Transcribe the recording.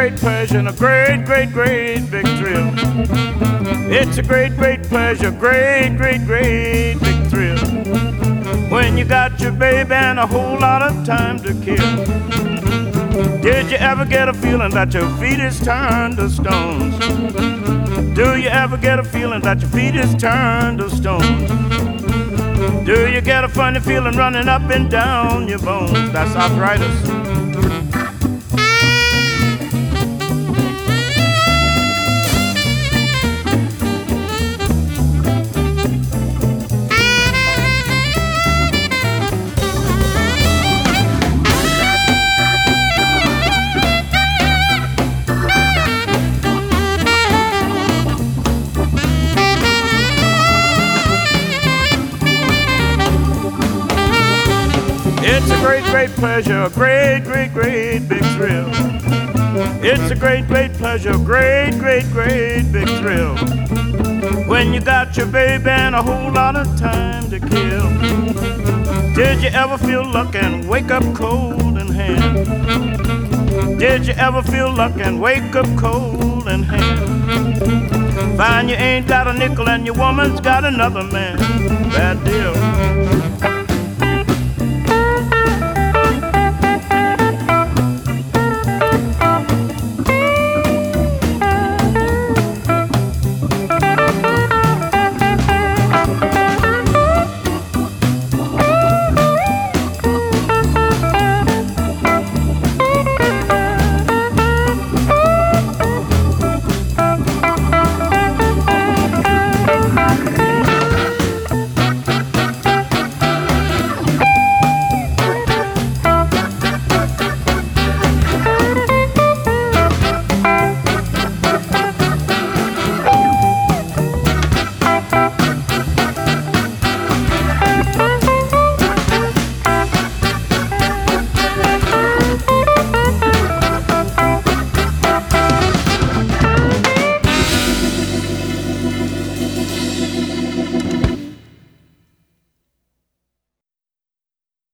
great pleasure and a great, great, great big thrill. It's a great, great pleasure, great, great, great big thrill. When you got your baby and a whole lot of time to kill. Did you ever get a feeling that your feet is turned to stones? Do you ever get a feeling that your feet is turned to stones? Do you get a funny feeling running up and down your bones? That's arthritis. It's a great, great pleasure, a great, great, great big thrill. It's a great, great pleasure, a great, great, great big thrill. When you got your baby and a whole lot of time to kill. Did you ever feel luck and wake up cold in hand? Did you ever feel luck and wake up cold in hand? Find you ain't got a nickel and your woman's got another man. Bad deal.